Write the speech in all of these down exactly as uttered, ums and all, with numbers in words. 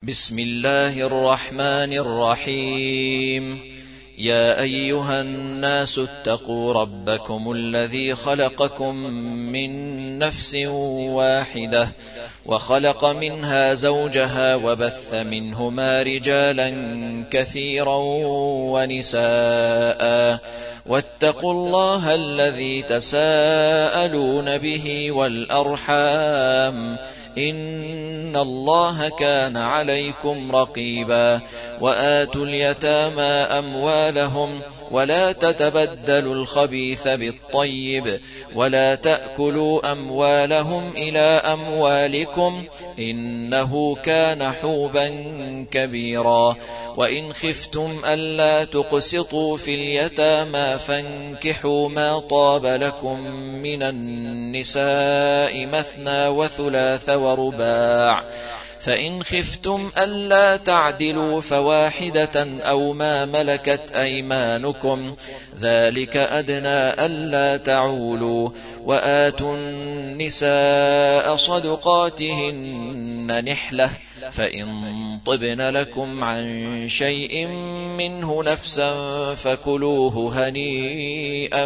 بسم الله الرحمن الرحيم. يا أيها الناس اتقوا ربكم الذي خلقكم من نفس واحدة وخلق منها زوجها وبث منهما رجالا كثيرا ونساء واتقوا الله الذي تساءلون به والأرحام إن الله كان عليكم رقيبا. وآتوا اليتامى أموالهم ولا تتبدلوا الخبيث بالطيب ولا تأكلوا أموالهم إلى أموالكم إنه كان حوبا كبيرا. وإن خفتم ألا تقسطوا في اليتامى فانكحوا ما طاب لكم من النساء مثنى وثلاث ورباع، فإن خفتم ألا تعدلوا فواحدة أو ما ملكت أيمانكم ذلك أدنى ألا تعولوا. وآتوا النساء صدقاتهن نحلة، فإن طبن لكم عن شيء منه نفسا فكلوه هنيئا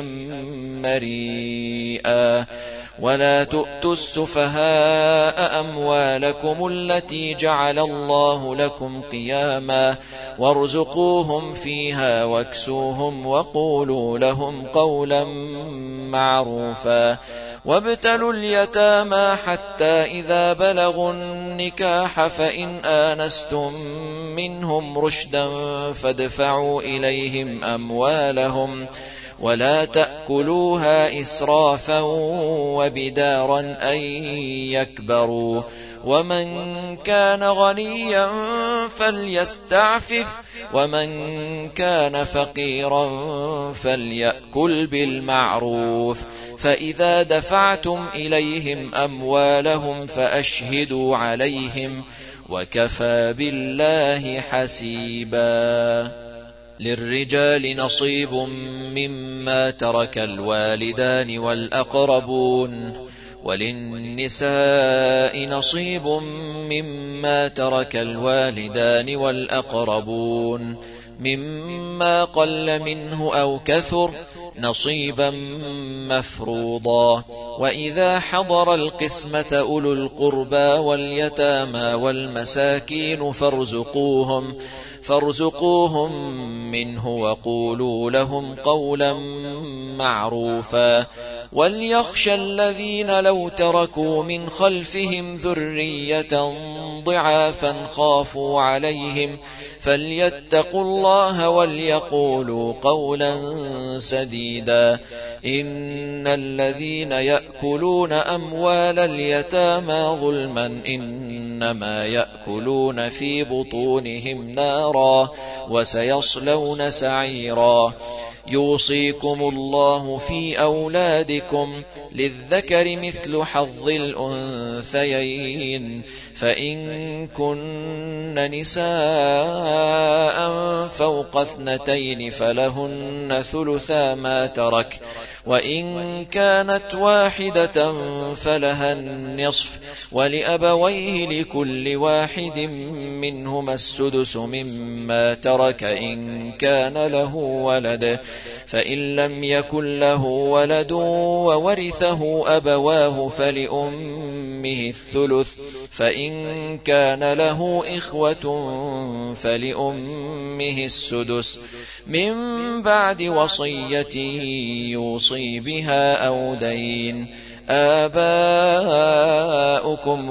مريئا. ولا تؤتوا السفهاء أموالكم التي جعل الله لكم قياما وارزقوهم فيها واكسوهم وقولوا لهم قولا معروفا. وابتلوا اليتامى حتى إذا بلغوا النكاح فإن آنستم منهم رشدا فادفعوا إليهم أموالهم ولا تأكلوها إسرافا وبدارا أن يكبروا. ومن كان غنيا فليستعفف ومن كان فقيرا فليأكل بالمعروف. فإذا دفعتم إليهم أموالهم فأشهدوا عليهم وكفى بالله حسيبا. للرجال نصيب مما ترك الوالدان والأقربون وللنساء نصيب مما ترك الوالدان والأقربون مما قل منه أو كثر نصيبا مفروضا. وإذا حضر القسمة أولو القربى واليتامى والمساكين فارزقوهم فارزقوهم منه وقولوا لهم قولا معروفا. وليخشى الذين لو تركوا من خلفهم ذرية ضعافا خافوا عليهم فليتقوا الله وليقولوا قولا سديدا. إن الذين يأكلون أموال اليتامى ظلما إنما يأكلون في بطونهم نارا وسيصلون سعيرا. يوصيكم الله في أولادكم للذكر مثل حظ الأنثيين، فإن كن نساء فوق اثنتين فلهن ثلثا ما ترك، وإن كانت واحدة فلها النصف، ولأبويه لكل واحد منهما السدس مما ترك إن كان له ولد، فإن لم يكن له ولد وورثه أبواه فلأمه الثلث، فإن كان له إخوة فلأمه السدس من بعد وصية يوصي بها أو دين. آباؤكم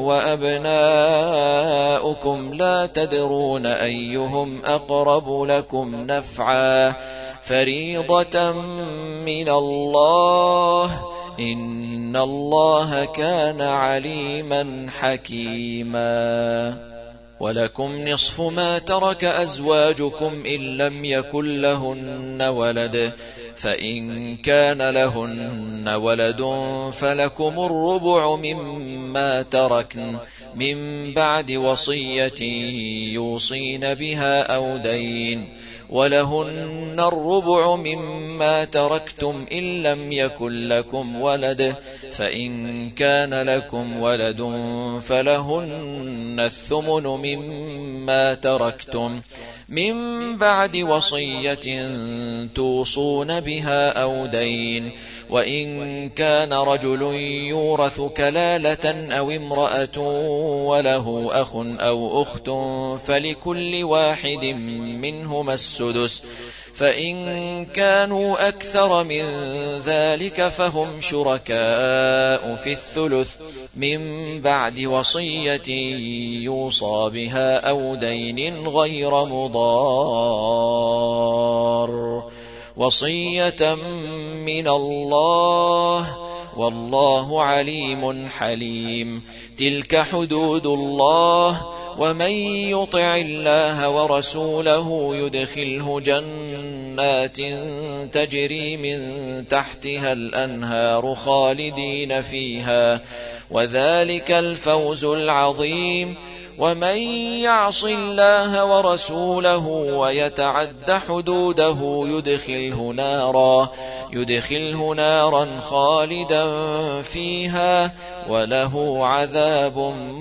وأبناؤكم لا تدرون أيهم أقرب لكم نفعا فريضة من الله إن الله كان عليما حكيما. ولكم نصف ما ترك أزواجكم إن لم يكن لهن ولد، فإن كان لهن ولد فلكم الربع مما تركن من بعد وصية يوصين بها أو دين. ولهن الربع مما تركتم إن لم يكن لكم ولد، فإن كان لكم ولد فلهن الثمن مما ما تركتم من بعد وصية توصون بها أو دين. وإن كان رجل يورث كلالة أو امرأة وله أخ أو أخت فلكل واحد منهما السدس، فإن كانوا أكثر من ذلك فهم شركاء في الثلث من بعد وصية يوصى بها أو دين غير مضار، وصية من الله والله عليم حليم. تلك حدود الله، ومن يطع الله ورسوله يدخله جنات تجري من تحتها الأنهار خالدين فيها، وذلك الفوز العظيم. ومن يعص الله ورسوله ويتعد حدوده يدخله نارا يدخله نارا خالدا فيها وله عذاب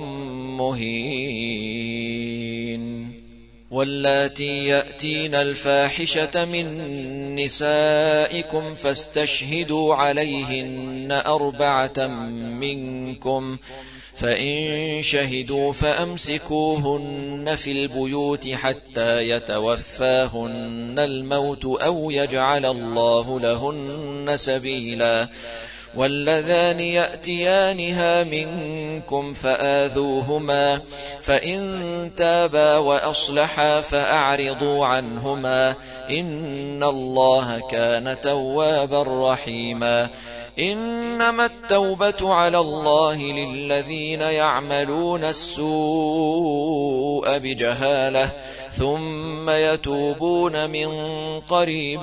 مهين. واللاتي يأتين الفاحشة من نسائكم فاستشهدوا عليهن أربعة منكم، فإن شهدوا فأمسكوهن في البيوت حتى يتوفاهن الموت أو يجعل الله لهن سبيلا. واللذان يأتيانها منكم فآذوهما، فإن تابا وأصلحا فأعرضوا عنهما، إن الله كان توابا رحيما. إنما التوبة على الله للذين يعملون السوء بجهالة ثم يتوبون من قريب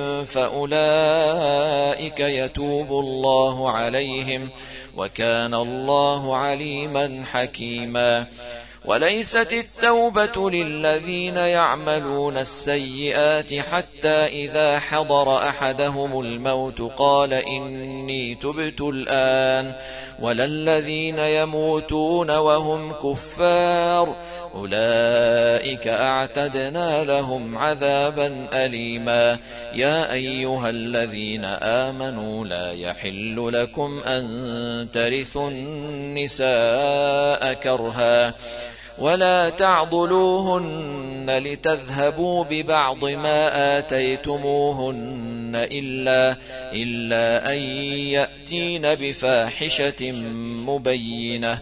فأولئك يتوب الله عليهم، وكان الله عليما حكيما. وليست التوبة للذين يعملون السيئات حتى إذا حضر أحدهم الموت قال إني تبت الآن، ولا الذين يموتون وهم كفار، أولئك أعتدنا لهم عذابا أليما. يا أيها الذين آمنوا لا يحل لكم أن ترثوا النساء كرها ولا تعضلوهن لتذهبوا ببعض ما آتيتموهن إلا, إلا أن يأتين بفاحشة مبينة،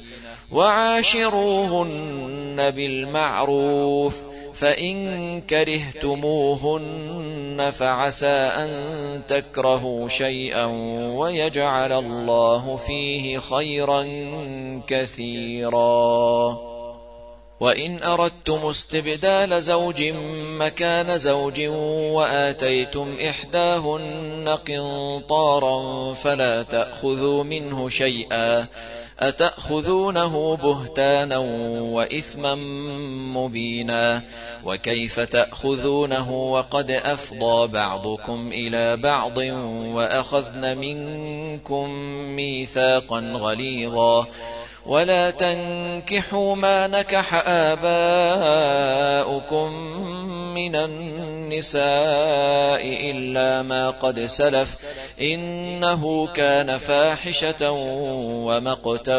وعاشروهن بالمعروف، فإن كرهتموهن فعسى أن تكرهوا شيئا ويجعل الله فيه خيرا كثيرا. وإن أردتم استبدال زوج مكان زوج وآتيتم إحداهن قنطارا فلا تأخذوا منه شيئا، أتأخذونه بهتانا وإثما مبينا، وكيف تأخذونه وقد أفضى بعضكم إلى بعض وأخذن منكم ميثاقا غليظا. ولا تنكحوا ما نكح آباؤكم من النساء إلا ما قد سلف، إنه كان فاحشة ومقتا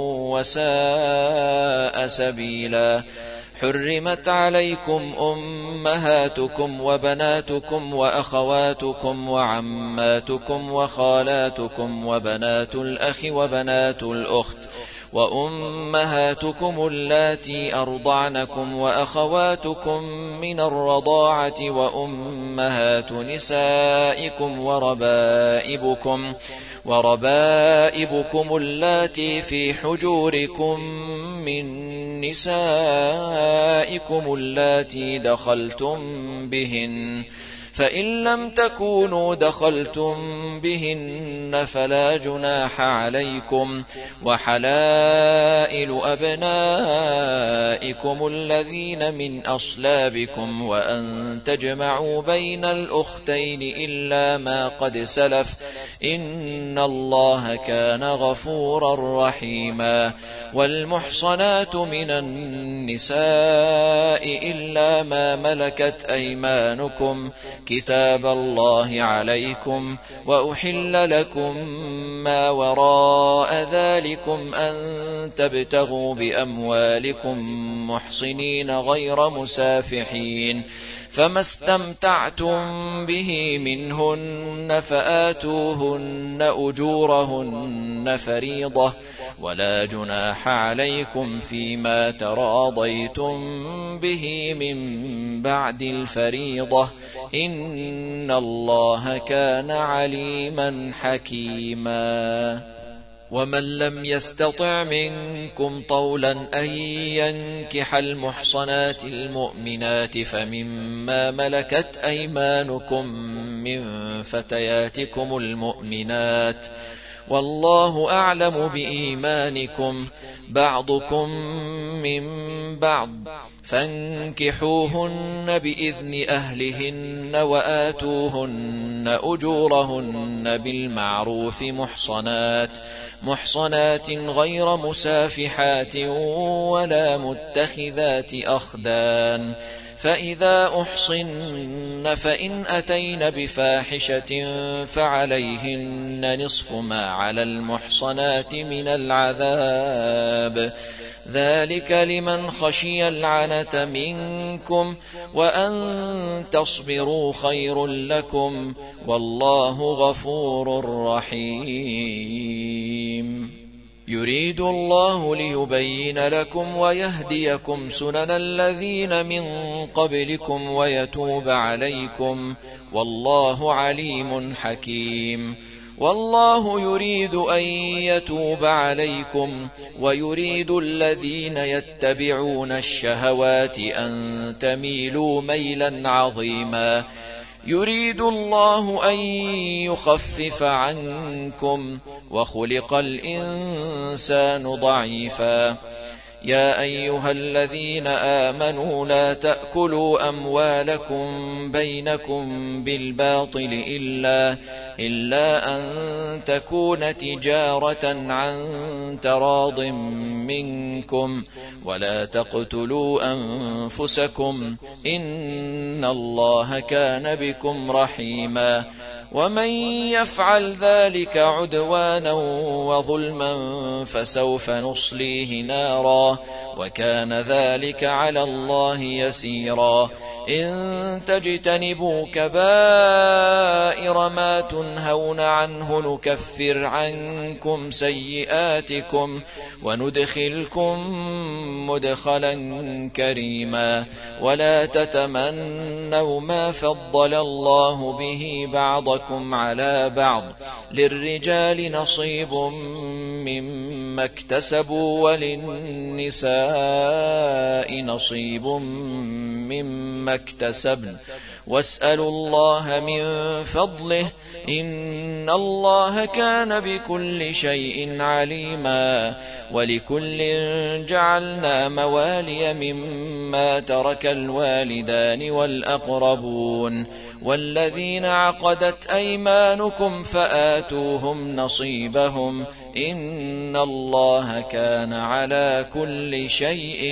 وساء سبيلا. حرمت عليكم أمهاتكم وبناتكم وأخواتكم وعماتكم وخالاتكم وبنات الأخ وبنات الأخت وأمهاتكم اللاتي أرضعنكم وأخواتكم من الرضاعة وأمهات نسائكم وربائبكم وربائبكم اللاتي في حجوركم من نسائكم اللاتي دخلتم بهن فإن لم تكونوا دخلتم بهن فلا جناح عليكم، وحلائل أبنائكم الذين من أصلابكم، وأن تجمعوا بين الأختين إلا ما قد سلف، إن الله كان غفورا رحيما. والمحصنات من النساء إلا ما ملكت أيمانكم كتاب الله عليكم، وأحل لكم ما وراء ذلكم أن تبتغوا بأموالكم محصنين غير مسافحين، فما استمتعتم به منهن فآتوهن أجورهن فريضة، ولا جناح عليكم فيما تراضيتم به من بعد الفريضة، إن الله كان عليما حكيما. ومن لم يستطع منكم طولا أن ينكح المحصنات المؤمنات فمما ملكت أيمانكم من فتياتكم المؤمنات، والله أعلم بإيمانكم، بعضكم من بعض، فانكحوهن بإذن أهلهن وآتوهن أجورهن بالمعروف محصنات محصنات غير مسافحات ولا متخذات أخدان، فإذا أحصن فإن أتين بفاحشة فعليهن نصف ما على المحصنات من العذاب، ذلك لمن خشي العنة منكم، وأن تصبروا خير لكم، والله غفور رحيم. يريد الله ليبين لكم ويهديكم سنن الذين من قبلكم ويتوب عليكم، والله عليم حكيم. والله يريد أن يتوب عليكم، ويريد الذين يتبعون الشهوات أن تميلوا ميلا عظيما. يريد الله أن يخفف عنكم، وخلق الإنسان ضعيفا. يا أيها الذين آمنوا لا تأكلوا أموالكم بينكم بالباطل إلا, إلا أن تكون تجارة عن تراض منكم، ولا تقتلوا أنفسكم، إن الله كان بكم رحيما. ومن يفعل ذلك عدوانا وظلما فسوف نصليه نارا، وكان ذلك على الله يسيرا. إن تجتنبوا كبائر ما تنهون عنه نكفر عنكم سيئاتكم وندخلكم مدخلا كريما. ولا تتمنوا ما فضل الله به بعضكم على بعض، للرجال نصيب مما اكتسبوا وللنساء نصيب مما اكتسبن، واسألوا الله من فضله، إن الله كان بكل شيء عليما. ولكل جعلنا موالي مما ترك الوالدان والأقربون، والذين عقدت أيمانكم فآتوهم نصيبهم، إن الله كان على كل شيء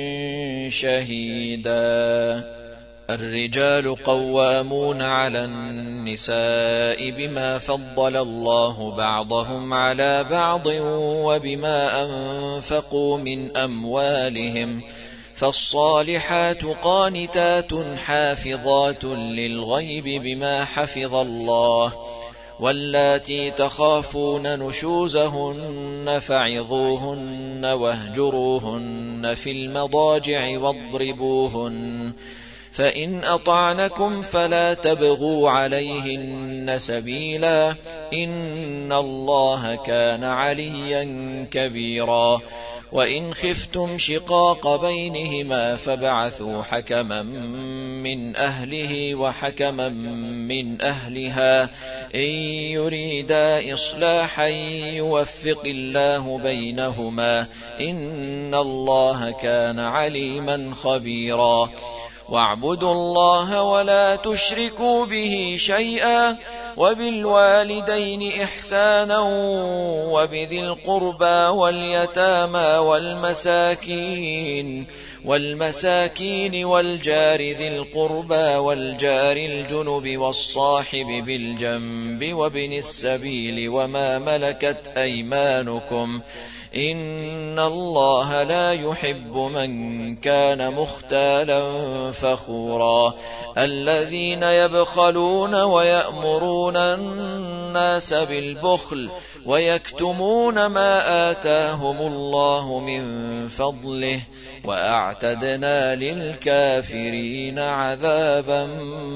شهيدا. الرجال قوامون على النساء بما فضل الله بعضهم على بعض وبما أنفقوا من أموالهم، فالصالحات قانتات حافظات للغيب بما حفظ الله. واللاتي تخافون نشوزهن فعظوهن واهجروهن في المضاجع واضربوهن، فإن أطعنكم فلا تبغوا عليهن سبيلا، إن الله كان عليا كبيرا. وإن خفتم شقاق بينهما فابعثوا حكما من أهله وحكما من أهلها إن يريدا إصلاحا يوفق الله بينهما إن الله كان عليما خبيرا واعبدوا الله ولا تشركوا به شيئا وبالوالدين إحسانا وبذي القربى واليتامى والمساكين والمساكين والجار ذي القربى والجار الجنب والصاحب بالجنب وابن السبيل وما ملكت أيمانكم إن الله لا يحب من كان مختالا فخورا الذين يبخلون ويأمرون الناس بالبخل ويكتمون ما آتاهم الله من فضله وأعتدنا للكافرين عذابا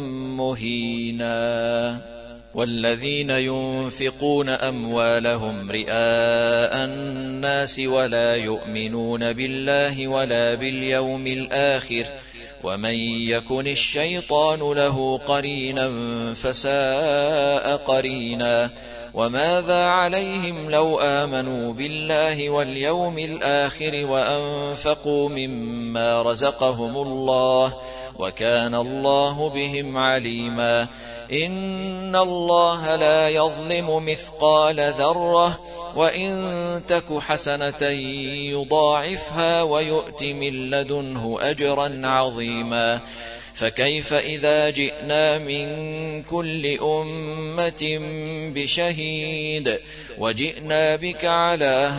مهينا والذين ينفقون أموالهم رئاء الناس ولا يؤمنون بالله ولا باليوم الآخر ومن يكن الشيطان له قرينا فساء قرينا وماذا عليهم لو آمنوا بالله واليوم الآخر وأنفقوا مما رزقهم الله وكان الله بهم عليما إن الله لا يظلم مثقال ذرة وإن تك حسنة يضاعفها ويؤت من لدنه أجرا عظيما فكيف إذا جئنا من كل أمة بشهيد وجئنا بك على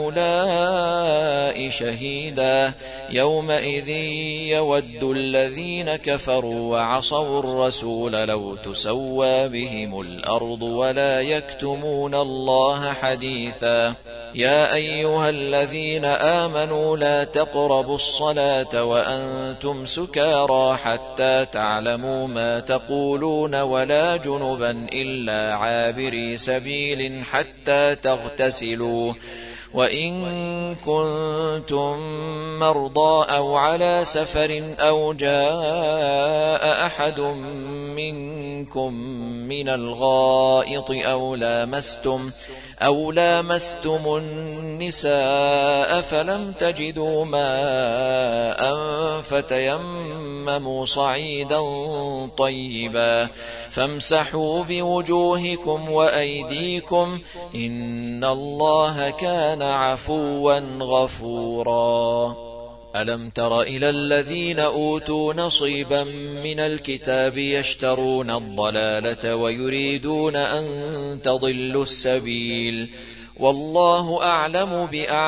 هؤلاء شهيدا يومئذ يود الذين كفروا وعصوا الرسول لو تسوى بهم الأرض ولا يكتمون الله حديثا يا أيها الذين آمنوا لا تقربوا الصلاة وأنتم سكارى حتى تعلموا ما تقولون ولا جنبا إلا عابري سبيل حتى تغتسلوا وإن كنتم مرضى أو على سفر أو جاء أحد منكم من الغائط أو لامستم أو لامستم النساء فلم تجدوا ماء فتيمموا صعيدا طيبا فامسحوا بوجوهكم وأيديكم إن الله كان عفوا غفورا ألم تر إلى الذين أوتوا نصيبا من الكتاب يشترون الضلالة ويريدون أن تضلوا السبيل والله أعلم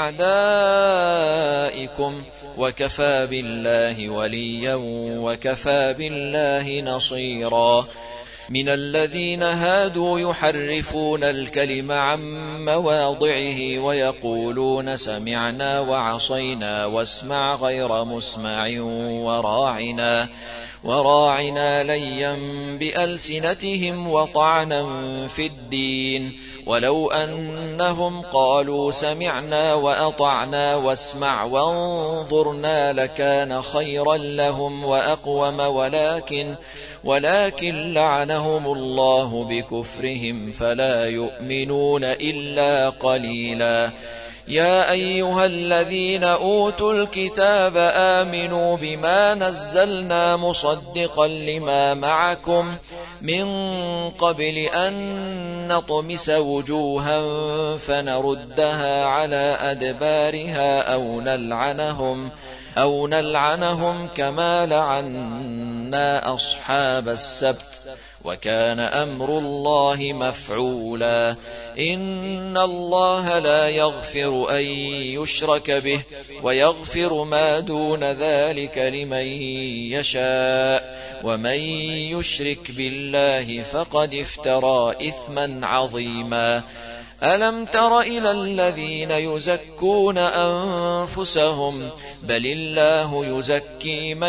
بأعدائكم وكفى بالله وليا وكفى بالله نصيرا من الذين هادوا يحرفون الكلم عن مواضعه ويقولون سمعنا وعصينا واسمع غير مسمع وراعنا وراعنا ليا بألسنتهم وطعنا في الدين ولو أنهم قالوا سمعنا وأطعنا واسمع وانظرنا لكان خيرا لهم وأقوم ولكن ولكن لعنهم الله بكفرهم فلا يؤمنون إلا قليلا يا أيها الذين أوتوا الكتاب آمنوا بما نزلنا مصدقا لما معكم من قبل أن نطمس وجوها فنردها على أدبارها أو نلعنهم أو نلعنهم كما لعنا أصحاب السبت وكان أمر الله مفعولا إن الله لا يغفر أن يشرك به ويغفر ما دون ذلك لمن يشاء ومن يشرك بالله فقد افترى إثما عظيما ألم تر إلى الذين يزكون أنفسهم بل الله يزكي من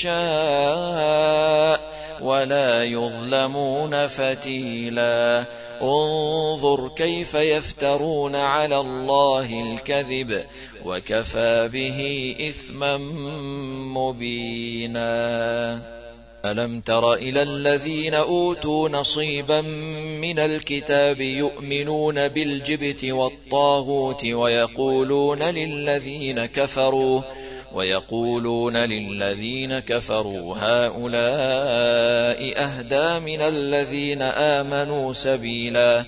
يشاء ولا يظلمون فتيلا انظر كيف يفترون على الله الكذب وكفى به إثما مبينا. ألم تر إلى الذين أوتوا نصيبا من الكتاب يؤمنون بالجبت والطاغوت ويقولون للذين كفروا ويقولون للذين كفروا هؤلاء أهدى من الذين آمنوا سبيلا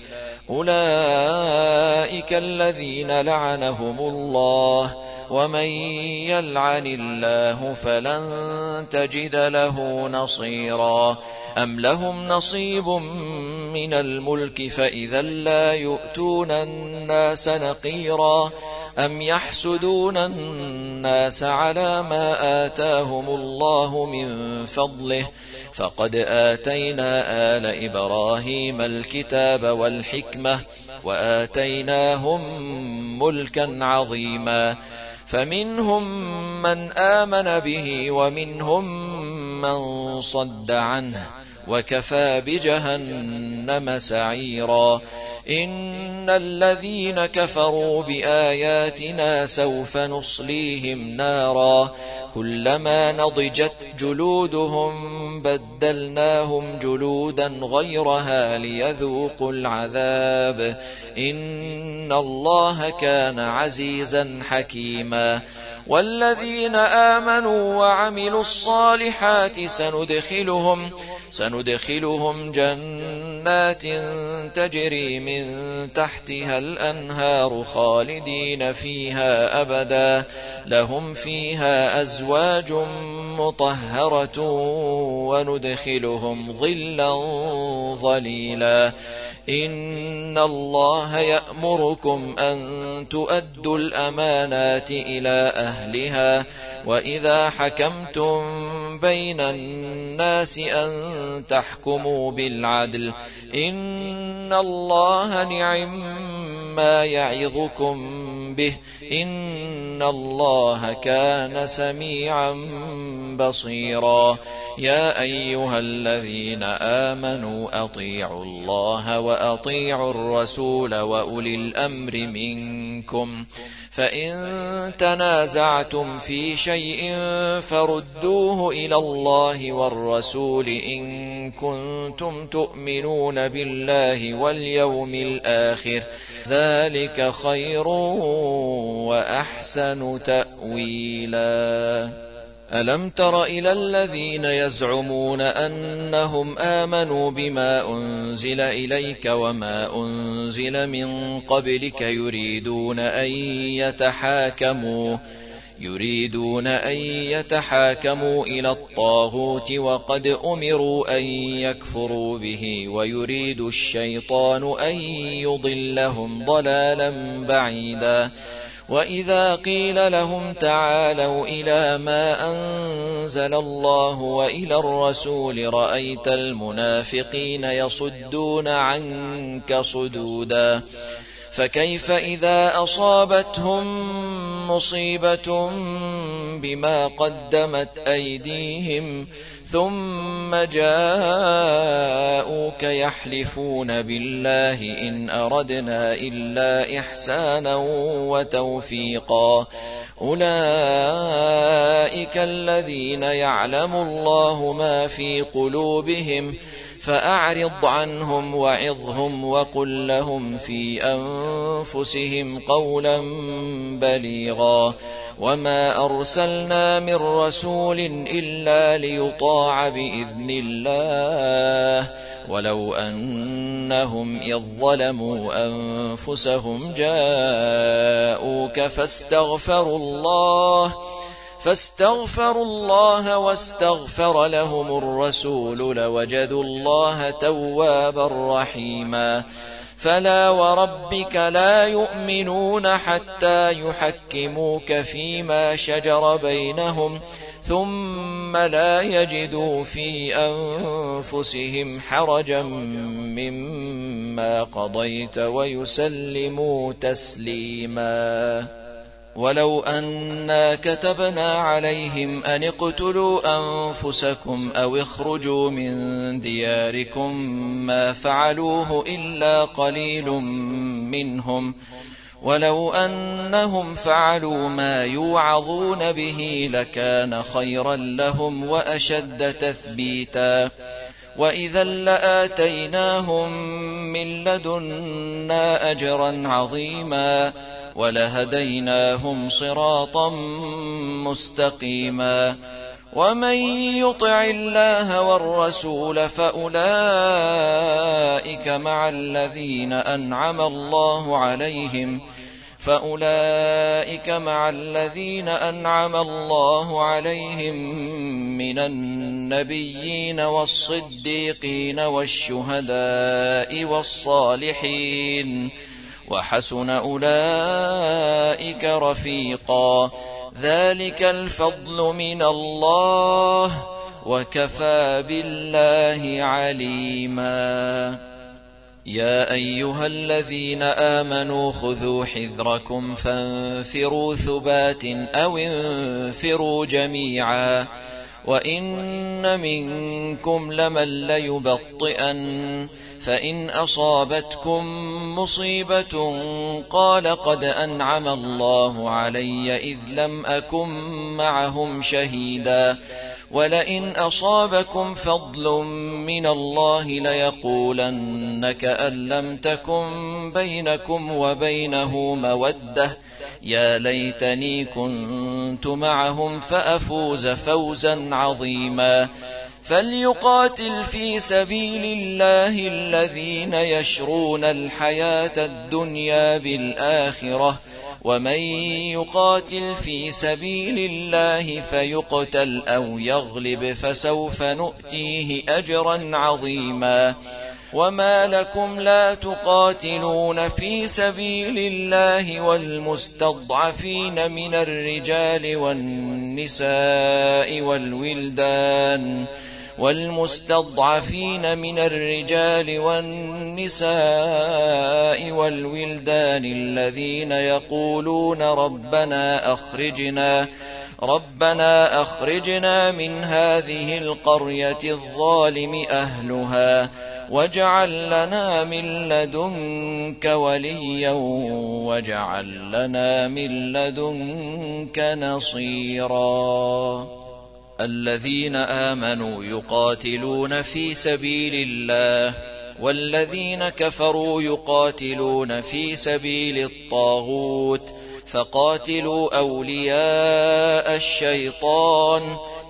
أولئك الذين لعنهم الله ومن يلعن الله فلن تجد له نصيرا. أم لهم نصيب من الملك فإذا لا يؤتون الناس نقيرا أم يحسدون الناس على ما آتاهم الله من فضله فقد آتينا آل إبراهيم الكتاب والحكمة وآتيناهم ملكا عظيما فمنهم من آمن به ومنهم من صد عنه وكفى بجهنم سعيرا. إن الذين كفروا بآياتنا سوف نصليهم نارا كلما نضجت جلودهم بدلناهم جلودا غيرها ليذوقوا العذاب إن الله كان عزيزا حكيما. والذين آمنوا وعملوا الصالحات سندخلهم سندخلهم جنات تجري من تحتها الأنهار خالدين فيها أبدا لهم فيها أزواج مطهرة وندخلهم ظلا ظليلا. إن الله يأمركم أن تؤدوا الأمانات إلى أهلها وإذا حكمتم بين الناس أن تحكموا بالعدل إن الله نعم ما يعظكم به إن الله كان سميعا بصيرا. يا أيها الذين آمنوا أطيعوا الله وأطيعوا الرسول وأولي الأمر منكم فإن تنازعتم في شيء فردوه إلى الله والرسول إن كنتم تؤمنون بالله واليوم الآخر ذلك خير وأحسن تأويلا. ألم تر إلى الذين يزعمون أنهم آمنوا بما أنزل إليك وما أنزل من قبلك يريدون أن يتحاكموا يريدون أن يتحاكموا إلى الطاغوت وقد أمروا أن يكفروا به ويريد الشيطان أن يضلهم ضلالا بعيدا. وإذا قيل لهم تعالوا إلى ما أنزل الله وإلى الرسول رأيت المنافقين يصدون عنك صدودا. فكيف إذا أصابتهم مصيبة بما قدمت أيديهم ثم جاءوك يحلفون بالله إن أردنا إلا إحسانا وتوفيقا أولئك الذين يعلم الله ما في قلوبهم فأعرض عنهم وعظهم وقل لهم في أنفسهم قولا بليغا. وما أرسلنا من رسول إلا ليطاع بإذن الله ولو أنهم إذ ظلموا أنفسهم جاءوك فاستغفروا الله فاستغفروا الله واستغفر لهم الرسول لوجدوا الله توابا رحيما. فلا وربك لا يؤمنون حتى يحكموك فيما شجر بينهم ثم لا يجدوا في أنفسهم حرجا مما قضيت ويسلموا تسليما. ولو أنا كتبنا عليهم أن اقتلوا أنفسكم أو اخرجوا من دياركم ما فعلوه إلا قليل منهم ولو أنهم فعلوا ما يوعظون به لكان خيرا لهم وأشد تثبيتا وإذا لآتيناهم من لدنا أجرا عظيما ولهديناهم صراطا مستقيما ومن يطع الله والرسول فأولئك مع الذين أنعم الله عليهم فأولئك مع الذين أنعم الله عليهم من النبيين والصديقين والشهداء والصالحين وحسن أولئك رفيقا ذلك الفضل من الله وكفى بالله عليما يا أيها الذين آمنوا خذوا حذركم فانفروا ثبات أو انفروا جميعا وإن منكم لمن ليبطئن فإن أصابتكم مصيبة قال قد أنعم الله علي إذ لم أكن معهم شهيدا ولئن أصابكم فضل من الله ليقولن كأن لم تكن بينكم وبينه مودة يا ليتني كنت معهم فأفوز فوزا عظيما فليقاتل في سبيل الله الذين يشرون الحياة الدنيا بالآخرة ومن يقاتل في سبيل الله فيقتل أو يغلب فسوف نؤتيه أجرا عظيما وما لكم لا تقاتلون في سبيل الله والمستضعفين من الرجال والنساء والولدان والمستضعفين من الرجال والنساء والولدان الذين يقولون ربنا أخرجنا ربنا أخرجنا من هذه القرية الظالم أهلها واجعل لنا من لدنك وليا واجعل لنا من لدنك نصيرا الذين آمنوا يقاتلون في سبيل الله والذين كفروا يقاتلون في سبيل الطاغوت فقاتلوا أولياء الشيطان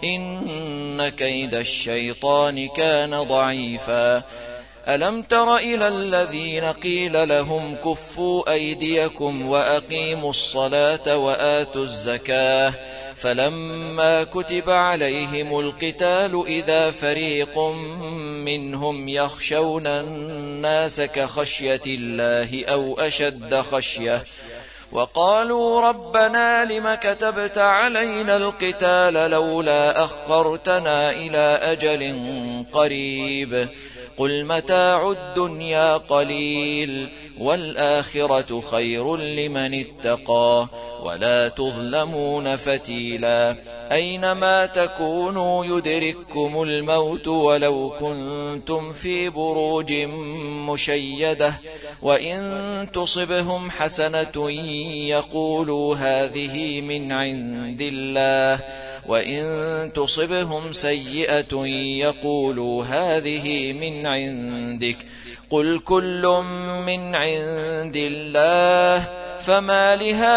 إن كيد الشيطان كان ضعيفا ألم تر إلى الذين قيل لهم كفوا أيديكم وأقيموا الصلاة وآتوا الزكاة فلما كتب عليهم القتال إذا فريق منهم يخشون الناس كخشية الله أو أشد خشية وقالوا ربنا لم كتبت علينا القتال لولا أخرتنا إلى أجل قريب قل متاع الدنيا قليل والآخرة خير لمن اتقى ولا تظلمون فتيلا أينما تكونوا يدرككم الموت ولو كنتم في بروج مشيدة وإن تصبهم حسنة يقولوا هذه من عند الله وإن تصبهم سيئة يقولوا هذه من عندك قل كل من عند الله فما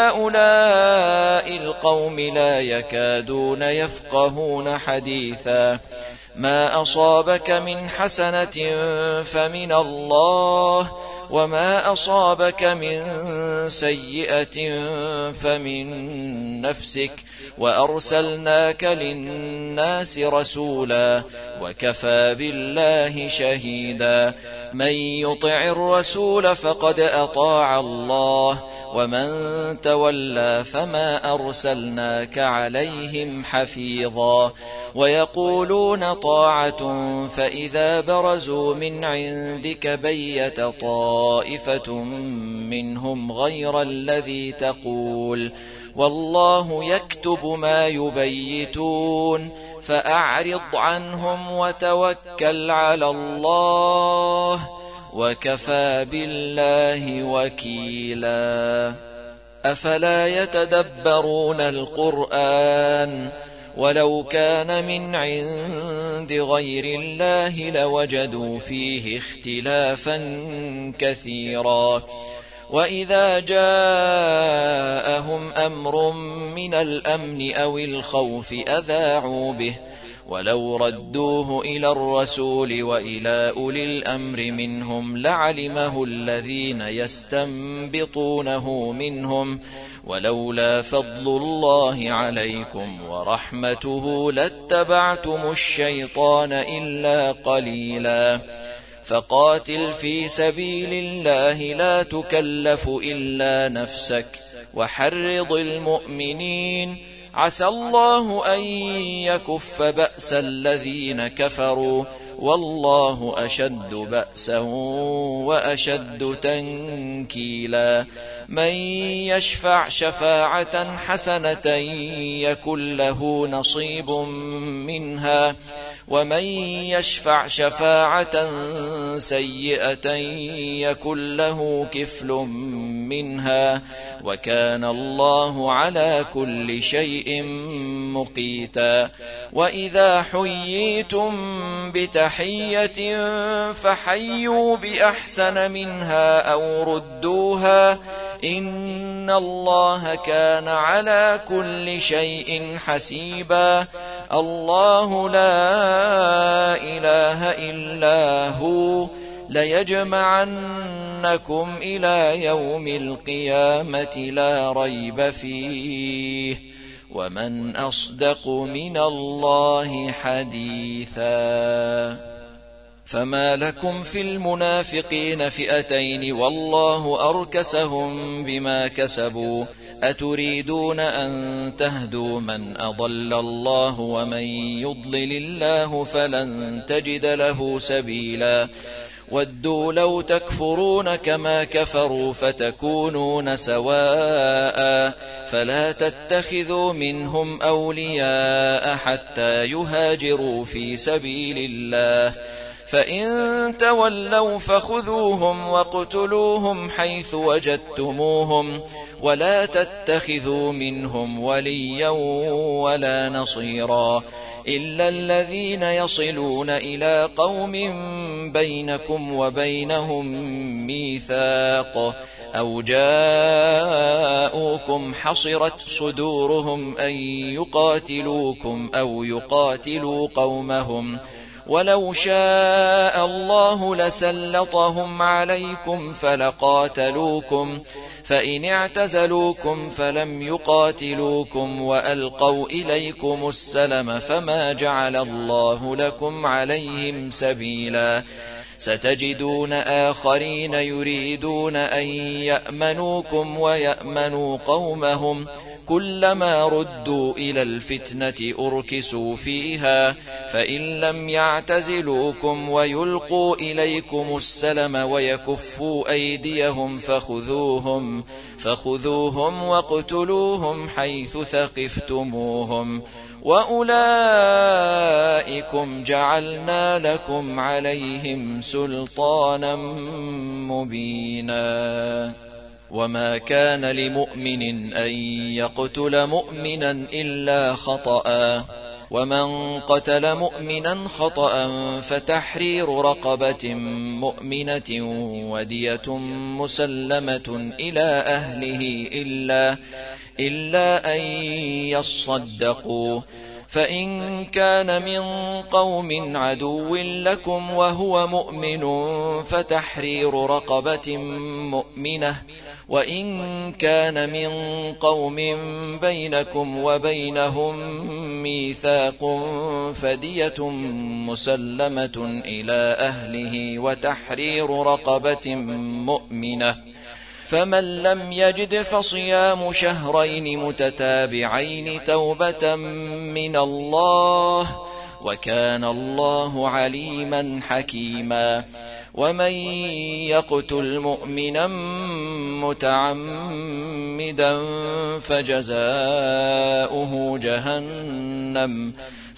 لهؤلاء القوم لا يكادون يفقهون حديثا ما أصابك من حسنة فمن الله وما أصابك من سيئة فمن نفسك وأرسلناك للناس رسولا وكفى بالله شهيدا من يطع الرسول فقد أطاع الله ومن تولى فما أرسلناك عليهم حفيظا ويقولون طاعة فإذا برزوا من عندك بيت طائفة منهم غير الذي تقول والله يكتب ما يبيتون فأعرض عنهم وتوكل على الله وكفى بالله وكيلا أفلا يتدبرون القرآن ولو كان من عند غير الله لوجدوا فيه اختلافا كثيرا وإذا جاءهم أمر من الأمن أو الخوف أذاعوا به ولو ردوه إلى الرسول وإلى أولي الأمر منهم لعلمه الذين يستنبطونه منهم ولولا فضل الله عليكم ورحمته لاتبعتم الشيطان إلا قليلا فقاتل في سبيل الله لا تكلف إلا نفسك وحرض المؤمنين عسى الله أن يكف بأس الذين كفروا والله أشد بأسا وأشد تنكيلا من يشفع شفاعة حسنة يكن له نصيب منها ومن يشفع شفاعة سيئة يكن له كفل منها وكان الله على كل شيء مقيتا وإذا حييتم بتحية فحيوا بأحسن منها أو ردوها إن الله كان على كل شيء حسيبا الله لا إله إلا هو ليجمعنكم إلى يوم القيامة لا ريب فيه ومن أصدق من الله حديثا فما لكم في المنافقين فئتين والله أركسهم بما كسبوا أتريدون أن تهدوا من أضل الله ومن يضلل الله فلن تجد له سبيلا ودوا لو تكفرون كما كفروا فتكونون سواء فلا تتخذوا منهم أولياء حتى يهاجروا في سبيل الله فإن تولوا فخذوهم واقتلوهم حيث وجدتموهم ولا تتخذوا منهم وليا ولا نصيرا إلا الذين يصلون إلى قوم بينكم وبينهم ميثاق أو جاءوكم حصرت صدورهم أن يقاتلوكم أو يقاتلوا قومهم ولو شاء الله لسلطهم عليكم فلقاتلوكم فإن اعتزلوكم فلم يقاتلوكم وألقوا إليكم السلم فما جعل الله لكم عليهم سبيلا ستجدون آخرين يريدون أن يأمنوكم ويأمنوا قومهم كلما ردوا إلى الفتنة أركسوا فيها فإن لم يعتزلوكم ويلقوا إليكم السلم ويكفوا أيديهم فخذوهم فخذوهم واقتلوهم حيث ثقفتموهم وأولئكم جعلنا لكم عليهم سلطانا مبينا وما كان لمؤمن أن يقتل مؤمنا إلا خطأ ومن قتل مؤمنا خطأ فتحرير رقبة مؤمنة ودية مسلمة إلى أهله إلا, إلا أن يصدقوا فإن كان من قوم عدو لكم وهو مؤمن فتحرير رقبة مؤمنة وإن كان من قوم بينكم وبينهم ميثاق فدية مسلمة إلى أهله وتحرير رقبة مؤمنة فمن لم يجد فصيام شهرين متتابعين توبة من الله وكان الله عليما حكيما ومن يقتل مؤمنا متعمدا موردا فجزاؤه جهنم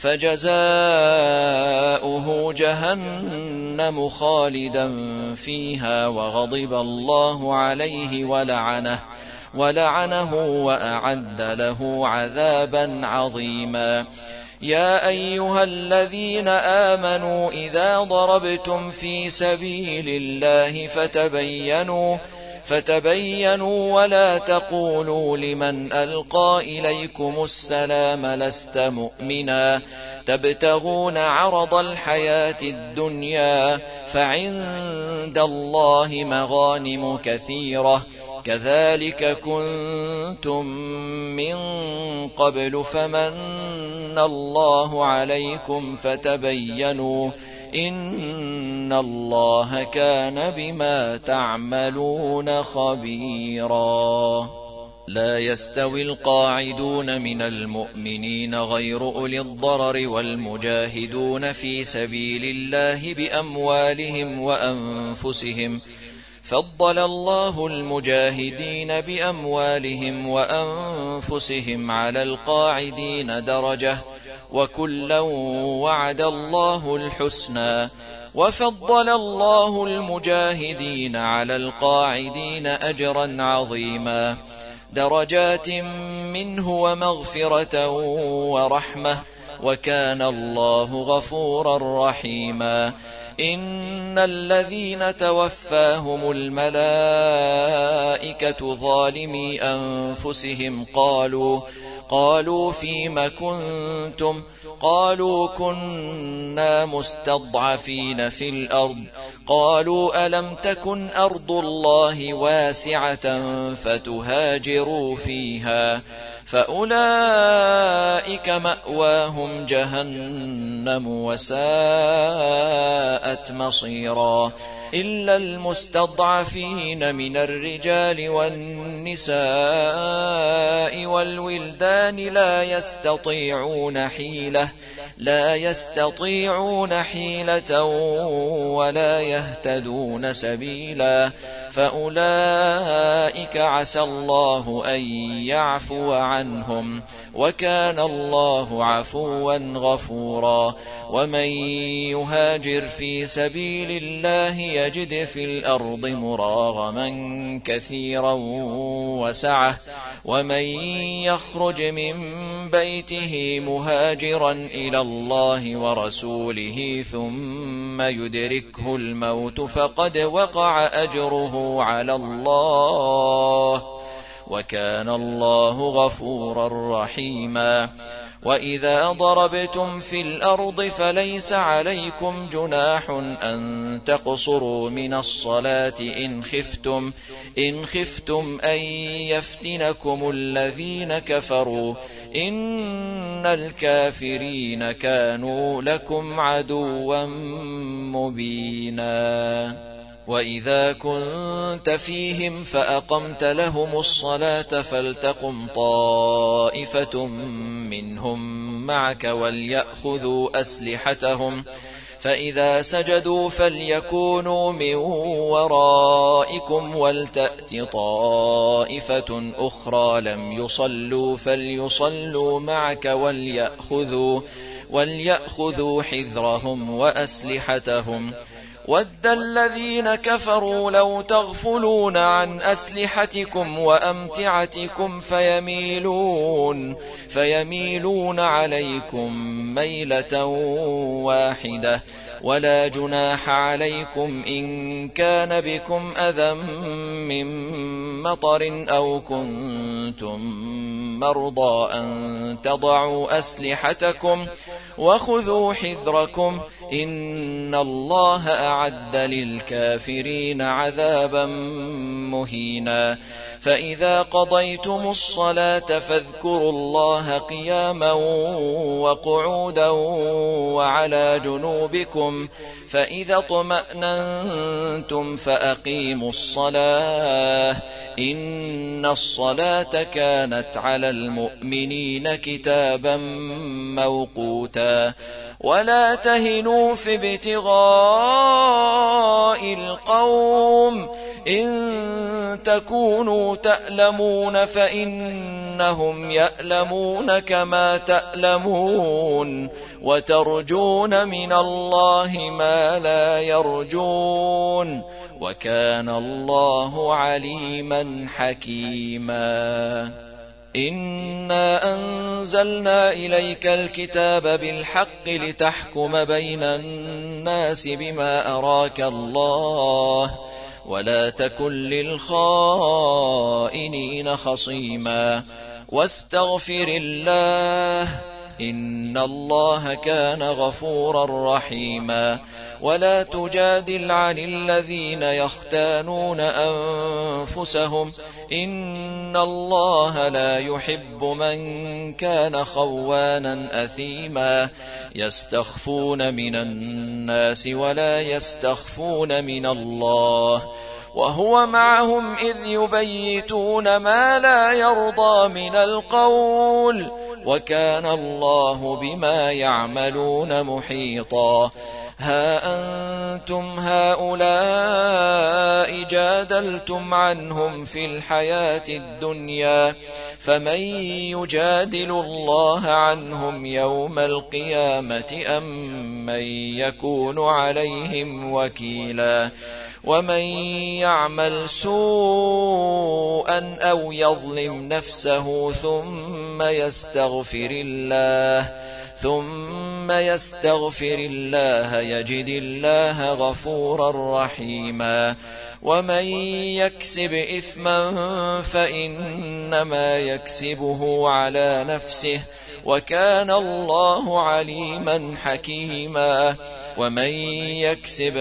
فجزاؤه جهنم خالدا فيها وغضب الله عليه ولعنه ولعنه وأعد له عذابا عظيما. يا أيها الذين آمنوا إذا ضربتم في سبيل الله فتبينوا فتبينوا ولا تقولوا لمن ألقى إليكم السلام لست مؤمنا تبتغون عرض الحياة الدنيا فعند الله مغانم كثيرة كذلك كنتم من قبل فمن الله عليكم فتبينوا إن الله كان بما تعملون خبيرا. لا يستوي القاعدون من المؤمنين غير أولي الضرر والمجاهدون في سبيل الله بأموالهم وأنفسهم فضل الله المجاهدين بأموالهم وأنفسهم على القاعدين درجة وكلا وعد الله الحسنى وفضل الله المجاهدين على القاعدين أجرا عظيما درجات منه ومغفرة ورحمة وكان الله غفورا رحيما. إن الذين توفاهم الملائكة ظالمي أنفسهم قالوا قالوا فيم كنتم قالوا كنا مستضعفين في الأرض قالوا ألم تكن أرض الله واسعة فتهاجروا فيها فأولئك مأواهم جهنم وساءت مصيرا إلا المستضعفين من الرجال والنساء والولدان لا يستطيعون حيلة لا يستطيعون حيلة ولا يهتدون سبيلا فأولئك عسى الله أن يعفو عنهم وكان الله عفوا غفورا. ومن يهاجر في سبيل الله يجد في الأرض مراغما كثيرا وسعة ومن يخرج من بيته مهاجرا إلى الله ورسوله ثم يدركه الموت فقد وقع أجره على الله وكان الله غفورا رحيما. وإذا ضربتم في الأرض فليس عليكم جناح أن تقصروا من الصلاة إن خفتم إن خفتم أن يفتنكم الذين كفروا إن الكافرين كانوا لكم عدوا مبينا. وإذا كنت فيهم فأقمت لهم الصلاة فلتقم طائفة منهم معك وليأخذوا أسلحتهم فإذا سجدوا فليكونوا من ورائكم ولتأت طائفة أخرى لم يصلوا فليصلوا معك وليأخذوا, وليأخذوا حذرهم وأسلحتهم ود الذين كفروا لو تغفلون عن أسلحتكم وأمتعتكم فيميلون, فيميلون عليكم ميلة واحدة ولا جناح عليكم إن كان بكم أذى من مطر أو كنتم مرضى أن تضعوا أسلحتكم وخذوا حذركم إن الله أعد للكافرين عذابا مهينا. فإذا قضيتم الصلاة فاذكروا الله قياما وقعودا وعلى جنوبكم فإذا اطمأننتم فأقيموا الصلاة إن الصلاة كانت على المؤمنين كتابا موقوتا. ولا تهنوا في ابتغاء القوم إن تكونوا تألمون فإنهم يألمون كما تألمون وترجون من الله ما لا يرجون وكان الله عليما حكيما إنا أنزلنا إليك الكتاب بالحق لتحكم بين الناس بما أراك الله ولا تكن للخائنين خصيما واستغفر الله إن الله كان غفورا رحيما ولا تجادل عن الذين يختانون أنفسهم إن الله لا يحب من كان خوانا أثيما يستخفون من الناس ولا يستخفون من الله وهو معهم إذ يبيتون ما لا يرضى من القول وكان الله بما يعملون محيطا ها أنتم هؤلاء جادلتم عنهم في الحياة الدنيا فمن يجادل الله عنهم يوم القيامة أم من يكون عليهم وكيلا ومن يعمل سوءا أو يظلم نفسه ثم يستغفر الله ثم يستغفر الله يجد الله غفورا رحيما ومن يكسب إثما فإنما يكسبه على نفسه وكان الله عليما حكيما ومن يكسب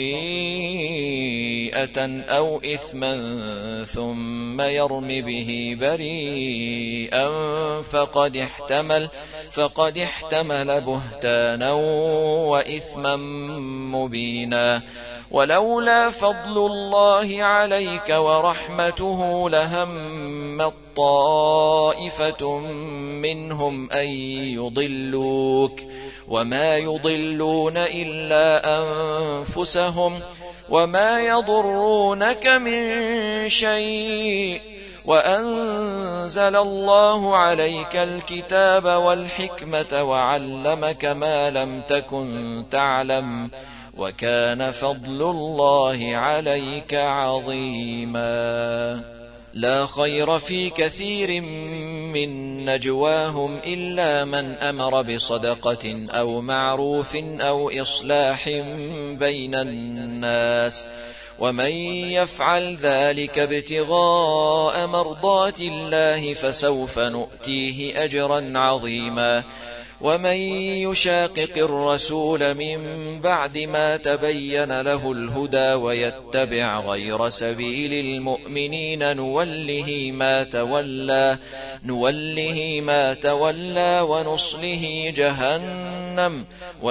خطيئة أو إثما ثم يرم به بريئا فقد احتمل فقد احتمل بهتانا وإثما مبينا ولولا فضل الله عليك ورحمته لهمت طائفة منهم أن يضلوك وما يضلون إلا أنفسهم وما يضرونك من شيء وأنزل الله عليك الكتاب والحكمة وعلمك ما لم تكن تعلم وكان فضل الله عليك عظيما لا خير في كثير من نجواهم إلا من أمر بصدقة أو معروف أو إصلاح بين الناس ومن يفعل ذلك ابتغاء مرضات الله فسوف نؤتيه أجرا عظيما ومن يشاقق الرسول من بعد ما تبين له الهدى ويتبع غير سبيل المؤمنين نوله ما تولى نوله ما تولى ونصله جهنم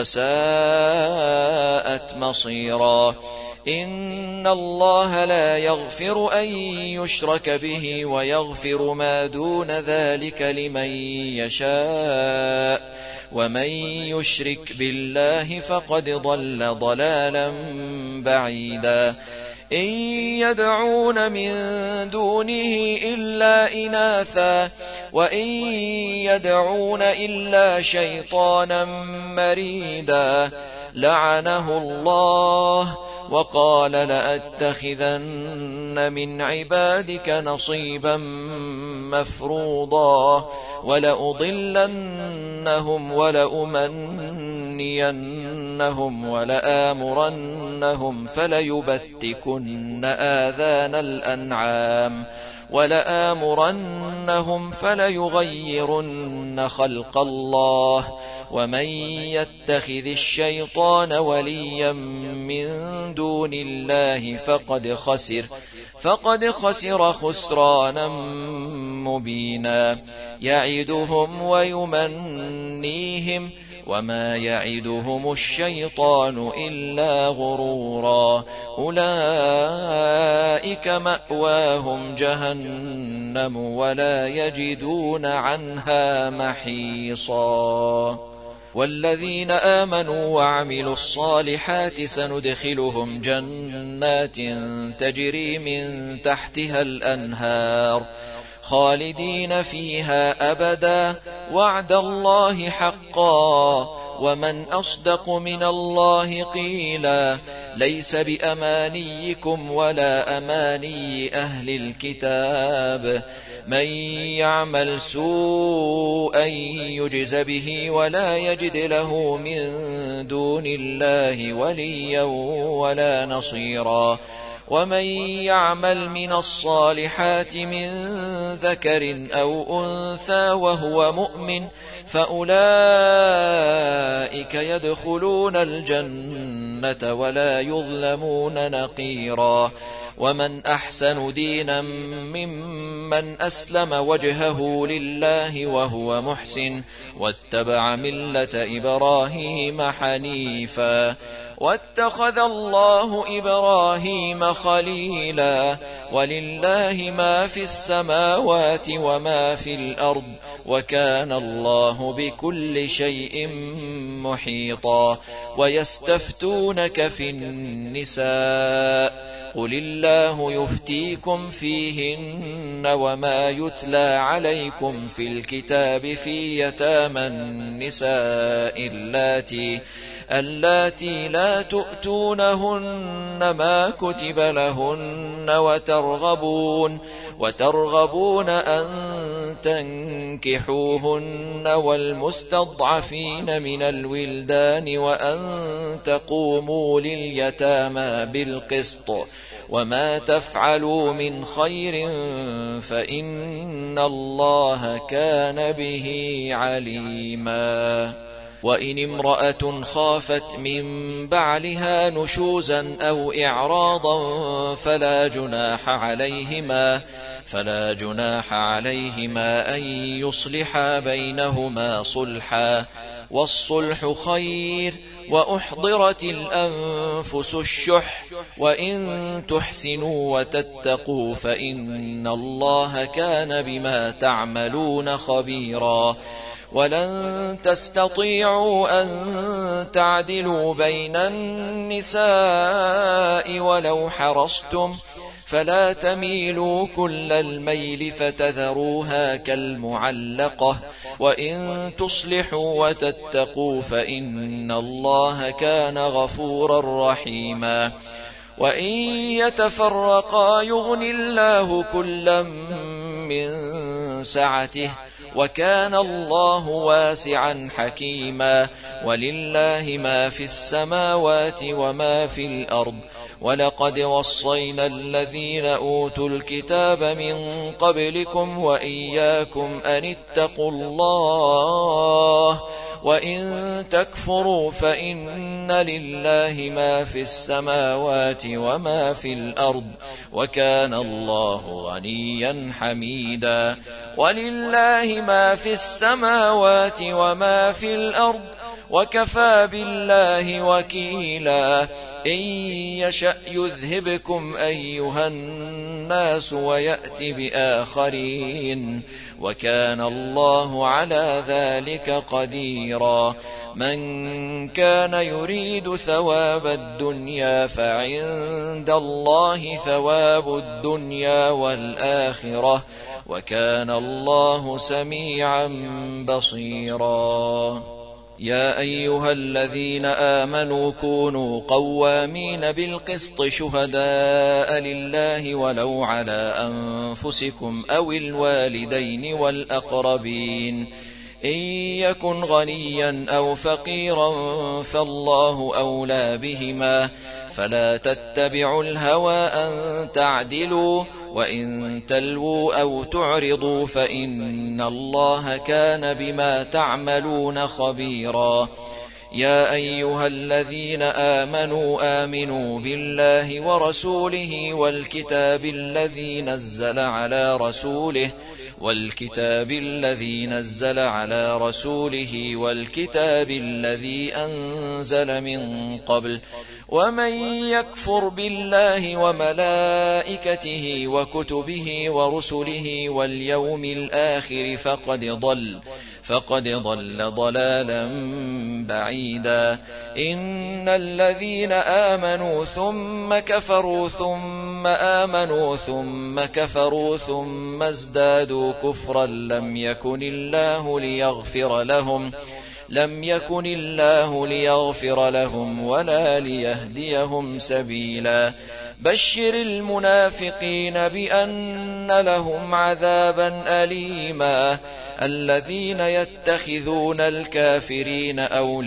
وساءت مصيرا إن الله لا يغفر أن يشرك به ويغفر ما دون ذلك لمن يشاء ومن يشرك بالله فقد ضل ضلالا بعيدا إن يدعون من دونه إلا إناثا وإن يدعون إلا شيطانا مريدا لعنه الله وقال لأتخذن من عبادك نصيبا مفروضا ولأضلنهم ولأمنينهم ولآمرنهم فليبتكن آذان الأنعام ولآمرنهم فليغيرن خلق الله ومن يتخذ الشيطان وليا من دون الله فقد خسر فقد خسر خسرانا مبينا يعدهم ويمنيهم وما يعدهم الشيطان إلا غرورا أولئك مأواهم جهنم ولا يجدون عنها محيصا والذين آمنوا وعملوا الصالحات سندخلهم جنات تجري من تحتها الأنهار خالدين فيها أبدا وعد الله حقا ومن أصدق من الله قيلا ليس بأمانيكم ولا أماني أهل الكتاب من يعمل سوءا يجز به ولا يجد له من دون الله وليا ولا نصيرا ومن يعمل من الصالحات من ذكر أو أنثى وهو مؤمن فأولئك يدخلون الجنة ولا يظلمون نقيرا ومن أحسن دينا ممن أسلم وجهه لله وهو محسن واتبع ملة إبراهيم حنيفا واتخذ الله إبراهيم خليلا ولله ما في السماوات وما في الأرض وكان الله بكل شيء محيطا ويستفتونك في النساء قل الله يفتيكم فيهن وما يتلى عليكم في الكتاب في يتامى النساء اللاتي اللاتي لا تؤتونهن ما كتب لهن وترغبون وترغبون أن تنكحوهن والمستضعفين من الولدان وأن تقوموا لليتامى بالقسط وما تفعلوا من خير فإن الله كان به عليما وإن امرأة خافت من بعلها نشوزا أو إعراضا فلا جناح عليهما فلا جناح عليهما أن يصلحا بينهما صلحا والصلح خير وأحضرت الأنفس الشح وإن تحسنوا وتتقوا فإن الله كان بما تعملون خبيرا ولن تستطيعوا أن تعدلوا بين النساء ولو حرصتم فلا تميلوا كل الميل فتذروها كالمعلقة وإن تصلحوا وتتقوا فإن الله كان غفورا رحيما وإن يتفرقا يغن الله كلا من سعته وكان الله واسعا حكيما ولله ما في السماوات وما في الأرض ولقد وصينا الذين أوتوا الكتاب من قبلكم وإياكم أن اتقوا الله وإن تكفروا فإن لله ما في السماوات وما في الأرض وكان الله غنيا حميدا ولله ما في السماوات وما في الأرض وكفى بالله وكيلا إن يشأ يذهبكم أيها الناس ويأت بآخرين وكان الله على ذلك قديرا من كان يريد ثواب الدنيا فعند الله ثواب الدنيا والآخرة وكان الله سميعا بصيرا يا أيها الذين آمنوا كونوا قوامين بالقسط شهداء لله ولو على أنفسكم أو الوالدين والأقربين إن يكن غنيا أو فقيرا فالله أولى بهما فلا تتبعوا الهوى أن تعدلوا وإن تلووا أو تعرضوا فإن الله كان بما تعملون خبيرا يا أيها الذين آمنوا آمنوا بالله ورسوله والكتاب الذي نزل على رسوله والكتاب الذي نزل على رسوله والكتاب الذي أنزل من قبل ومن يكفر بالله وملائكته وكتبه ورسله واليوم الآخر فقد ضل فقد ضل ضلالا بعيدا. إن الذين آمنوا ثم كفروا ثم آمنوا ثم كفروا ثم ازدادوا كفرا لم يكن الله ليغفر لهم لم يكن الله ليغفر لهم ولا ليهديهم سبيلا. بشر المنافقين بأن لهم عذابا أليما. الذين يتخذون الكافرين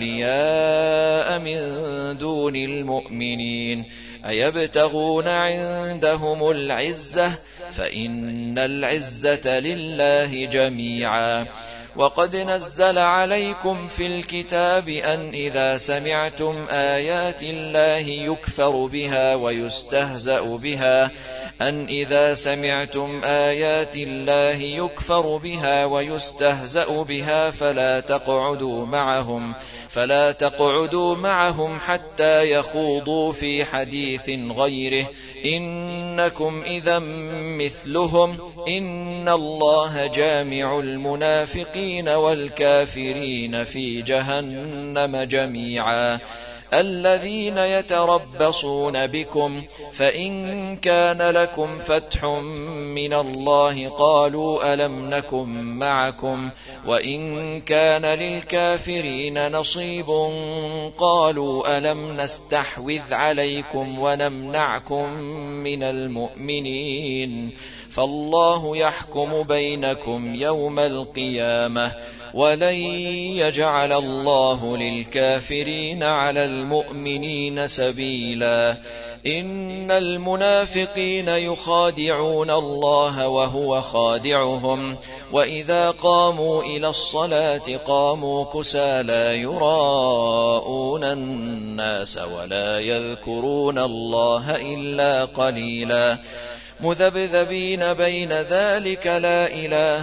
أولياء من دون المؤمنين أيبتغون عندهم العزة فإن العزة لله جميعا. وقد نزل عليكم في الكتاب أن إذا سمعتم آيات الله يكفر بها ويستهزأ بها أن إذا سمعتم آيات الله يكفر بها ويستهزأ بها فلا تقعدوا معهم فلا تقعدوا معهم حتى يخوضوا في حديث غيره إنكم إذا مثلهم إن الله جامع المنافقين والكافرين في جهنم جميعا. الذين يتربصون بكم فإن كان لكم فتح من الله قالوا ألم نكن معكم وإن كان للكافرين نصيب قالوا ألم نستحوذ عليكم ونمنعكم من المؤمنين فالله يحكم بينكم يوم القيامة ولن يجعل الله للكافرين على المؤمنين سبيلا. إن المنافقين يخادعون الله وهو خادعهم وإذا قاموا إلى الصلاة قاموا كسالى يراءون الناس ولا يذكرون الله إلا قليلا. مذبذبين بين ذلك لا إله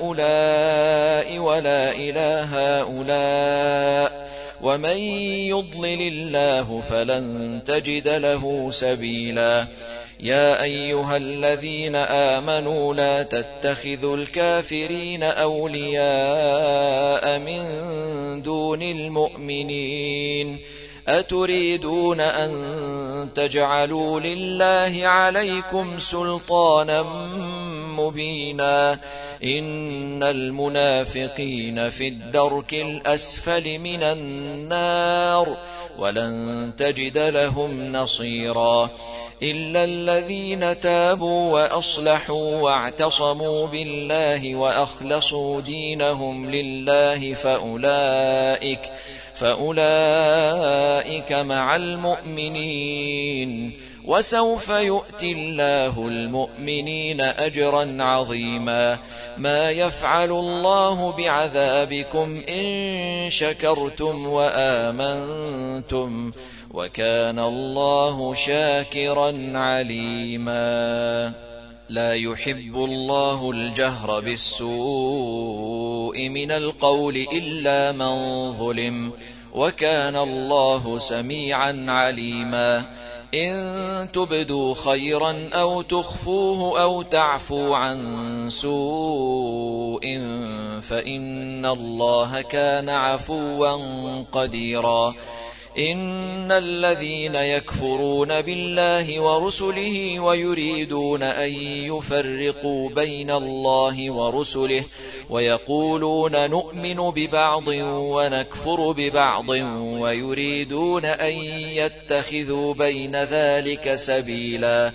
هؤلاء ولا إله هؤلاء ومن يضلل الله فلن تجد له سبيلا. يا أيها الذين آمنوا لا تتخذوا الكافرين أولياء من دون المؤمنين أتريدون أن تجعلوا لله عليكم سلطانا مبينا. إن المنافقين في الدرك الأسفل من النار ولن تجد لهم نصيرا إلا الذين تابوا وأصلحوا واعتصموا بالله وأخلصوا دينهم لله فأولئك فأولئك مع المؤمنين وسوف يؤتي الله المؤمنين أجرا عظيما. ما يفعل الله بعذابكم إن شكرتم وآمنتم وكان الله شاكرا عليما. لا يحب الله الجهر بالسوء من القول إلا من ظلم وكان الله سميعا عليما. إن تبدوا خيرا أو تخفوه أو تعفوا عن سوء فإن الله كان عفوا قديرا. إن الذين يكفرون بالله ورسله ويريدون أن يفرقوا بين الله ورسله ويقولون نؤمن ببعض ونكفر ببعض ويريدون أن يتخذوا بين ذلك سبيلا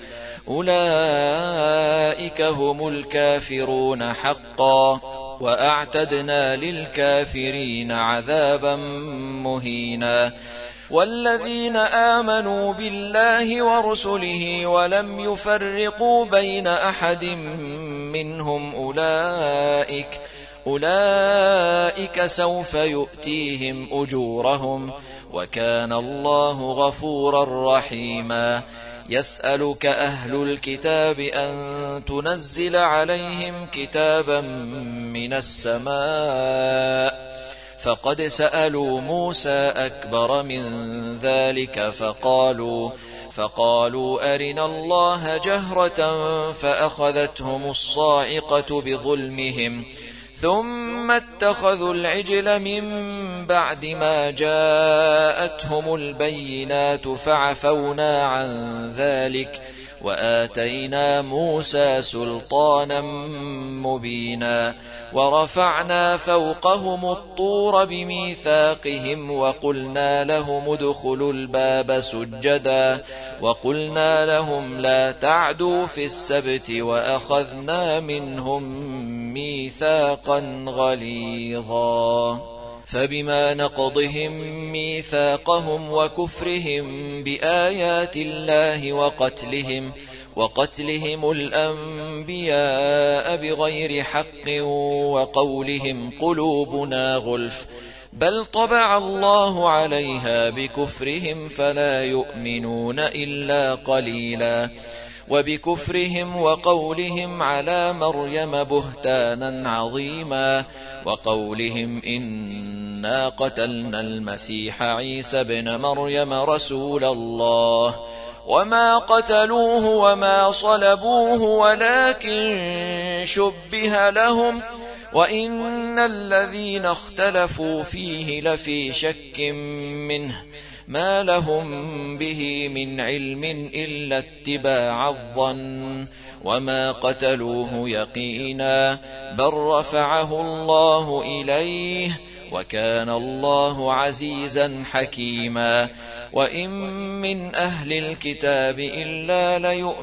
أولئك هم الكافرون حقا وأعتدنا للكافرين عذابا مهينا. والذين آمنوا بالله ورسله ولم يفرقوا بين أحد منهم أولئك أولئك سوف يؤتيهم أجورهم وكان الله غفورا رحيما. يسألك أهل الكتاب أن تنزل عليهم كتابا من السماء فقد سألوا موسى أكبر من ذلك فقالوا فقالوا أرنا الله جهرة فأخذتهم الصاعقة بظلمهم ثم اتخذوا العجل من بعد ما جاءتهم البينات فعفونا عن ذلك وآتينا موسى سلطانا مبينا ورفعنا فوقهم الطور بميثاقهم وقلنا لهم ادخلوا الباب سجدا وقلنا لهم لا تعدوا في السبت وأخذنا منهم ميثاقا غليظا فبما نقضهم ميثاقهم وكفرهم بآيات الله وقتلهم وقتلهم الأنبياء بغير حق وقولهم قلوبنا غلف بل طبع الله عليها بكفرهم فلا يؤمنون إلا قليلا وبكفرهم وقولهم على مريم بهتانا عظيما وقولهم إنا قتلنا المسيح عيسى ابن مريم رسول الله وما قتلوه وما صلبوه ولكن شبه لهم وإن الذين اختلفوا فيه لفي شك منه ما لهم به من علم إلا اتباع الظن وما قتلوه يقينا بل رفعه الله إليه وكان الله عزيزا حكيما وإن من أهل الكتاب إلا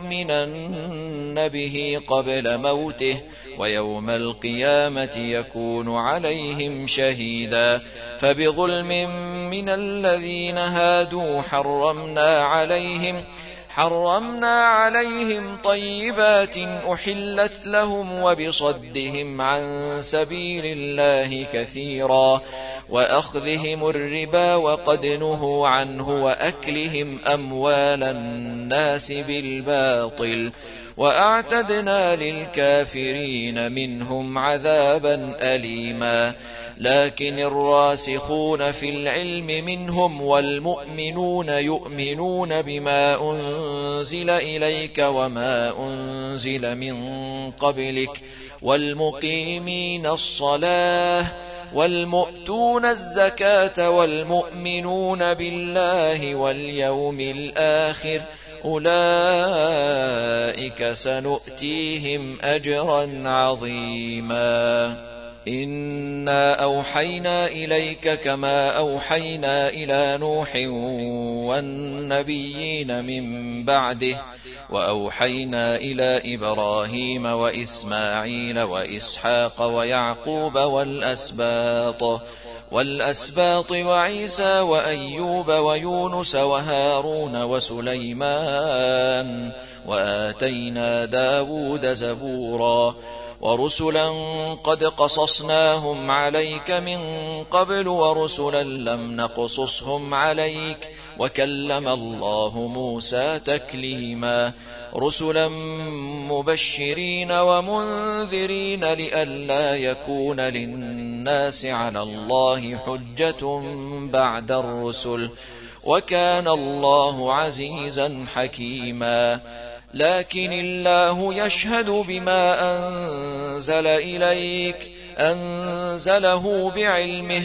ليؤمنن به قبل موته ويوم القيامة يكون عليهم شهيدا فبظلم من الذين هادوا حرمنا عليهم حرمنا عليهم طيبات أحلت لهم وبصدهم عن سبيل الله كثيرا وأخذهم الربا وقد نهوا عنه وأكلهم أموال الناس بالباطل وأعتدنا للكافرين منهم عذابا أليما لكن الراسخون في العلم منهم والمؤمنون يؤمنون بما أنزل إليك وما أنزل من قبلك والمقيمين الصلاة والمؤتون الزكاة والمؤمنون بالله واليوم الآخر أولئك سنؤتيهم أجرا عظيما إنا أوحينا إليك كما أوحينا إلى نوح والنبيين من بعده وأوحينا إلى إبراهيم وإسماعيل وإسحاق ويعقوب والأسباط والأسباط وعيسى وأيوب ويونس وهارون وسليمان وآتينا داود زبورا ورسلا قد قصصناهم عليك من قبل ورسلا لم نقصصهم عليك وكلم الله موسى تكليما رسلا مبشرين ومنذرين لئلا يكون للناس على الله حجة بعد الرسل وكان الله عزيزا حكيما لكن الله يشهد بما أنزل إليك أنزله بعلمه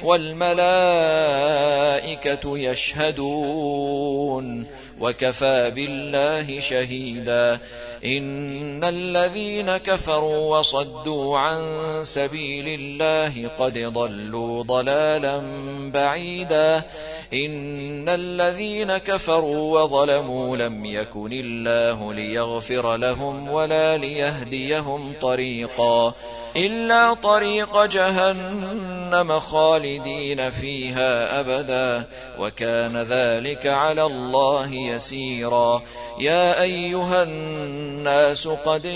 والملائكة يشهدون وكفى بالله شهيدا إن الذين كفروا وصدوا عن سبيل الله قد ضلوا ضلالا بعيدا إن الذين كفروا وظلموا لم يكن الله ليغفر لهم ولا ليهديهم طريقا إلا طريق جهنم خالدين فيها أبدا وكان ذلك على الله يسيرا يا أيها الناس قد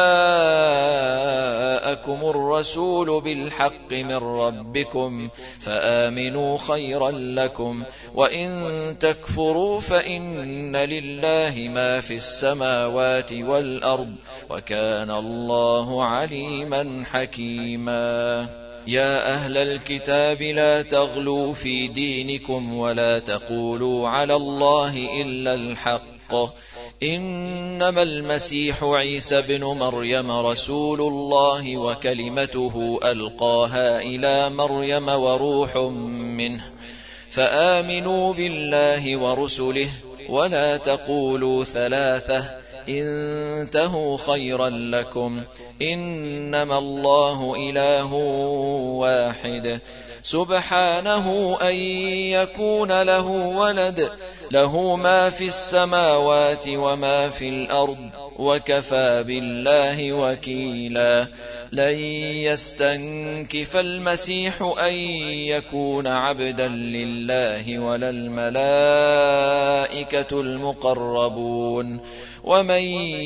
جاءكم الرسول بالحق من ربكم فآمنوا خيرا لكم وإن تكفروا فإن لله ما في السماوات والأرض وكان الله عليما حكيما يا أهل الكتاب لا تغلوا في دينكم ولا تقولوا على الله إلا الحق إنما المسيح عيسى بن مريم رسول الله وكلمته ألقاها إلى مريم وروح منه فآمنوا بالله ورسله ولا تقولوا ثلاثة انتهوا خيرا لكم إنما الله إله واحد سبحانه أن يكون له ولد له ما في السماوات وما في الأرض وكفى بالله وكيلا لن يستنكف المسيح أن يكون عبدا لله ولا الملائكة المقربون ومن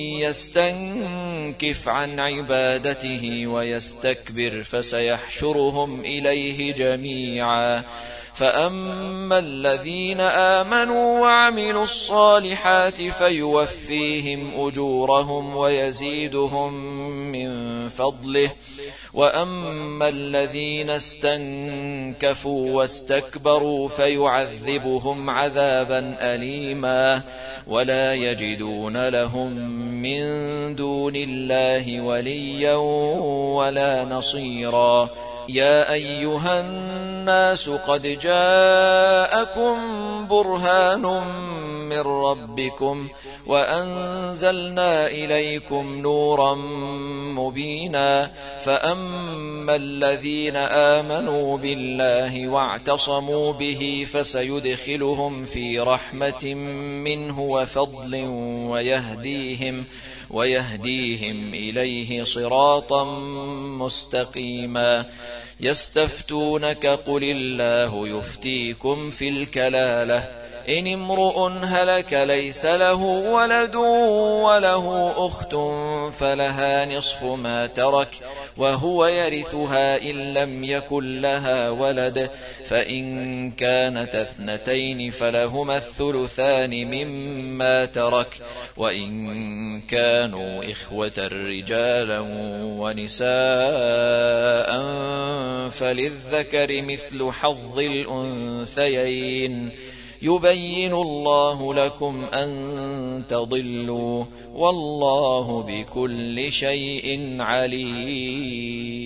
يستنكف عن عبادته ويستكبر فسيحشرهم إليه جميعا فأما الذين آمنوا وعملوا الصالحات فيوفيهم أجورهم ويزيدهم من فضله وأما الذين استنكفوا واستكبروا فيعذبهم عذابا أليما ولا يجدون لهم من دون الله وليا ولا نصيرا يا أيها الناس قد جاءكم برهان من ربكم وأنزلنا إليكم نورا مبينا فأما الذين آمنوا بالله واعتصموا به فسيدخلهم في رحمة منه وفضل ويهديهم ويهديهم إليه صراطا مستقيما يستفتونك قل الله يفتيكم في الكلالة إن امرؤ هلك ليس له ولد وله أخت فلها نصف ما ترك وهو يرثها إن لم يكن لها ولد فإن كانت اثنتين فلهما الثلثان مما ترك وإن كانوا إخوة رجالا ونساء فللذكر مثل حظ الأنثيين يبين الله لكم أن تضلوا والله بكل شيء عليم.